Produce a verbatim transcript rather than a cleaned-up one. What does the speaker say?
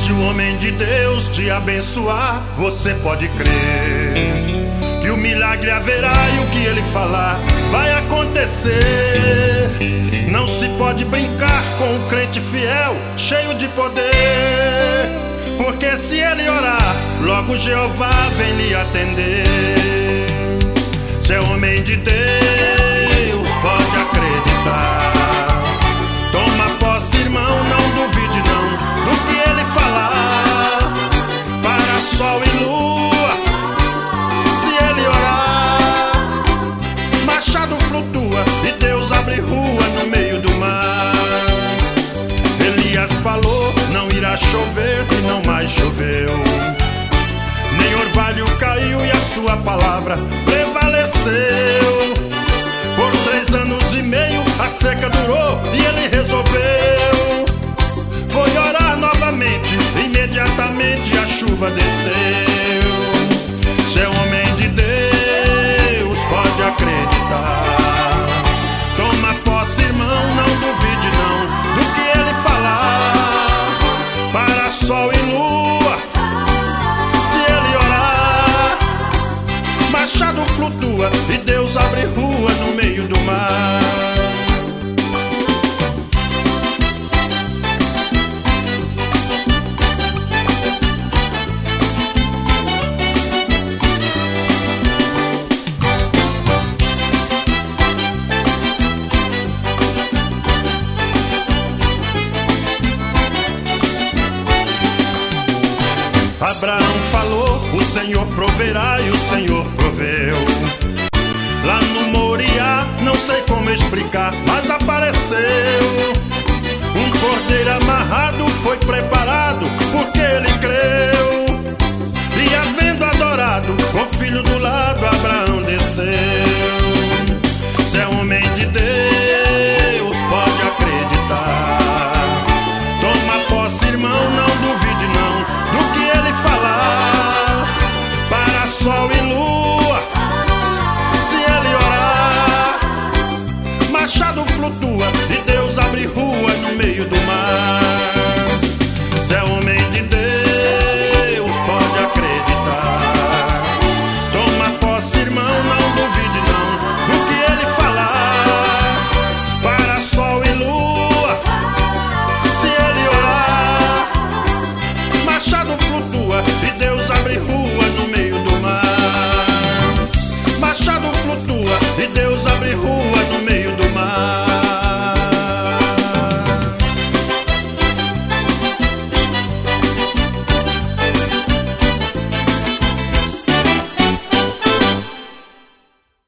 Se o homem de Deus te abençoar, você pode crer que o milagre haverá e o que ele falar vai acontecer. Não se pode brincar com um crente fiel, cheio de poder, porque se ele orar, logo Jeová vem lhe atender. Se é homem de Deus, pode acreditar. Toma posse, irmão, não duvide não do que ele falar. Para sol e lua, se ele orar, machado flutua e Deus abre rua no meio do mar. Elias falou, não irá chover e não mais choveu. Nem orvalho caiu e a sua palavra prevaleceu. Por três anos e meio a seca durou e ele resolveu. Foi orar novamente, imediatamente a chuva desceu. Se é homem de Deus, pode acreditar. Toma posse, irmão, não duvide não do que ele falar. Para sol e lua, se ele orar, machado flutua e Deus abre rua no meio do mar. Abraão falou, o Senhor proverá e o Senhor proveu. Lá no Moriá, não sei como explicar, mas apareceu um cordeiro amarrado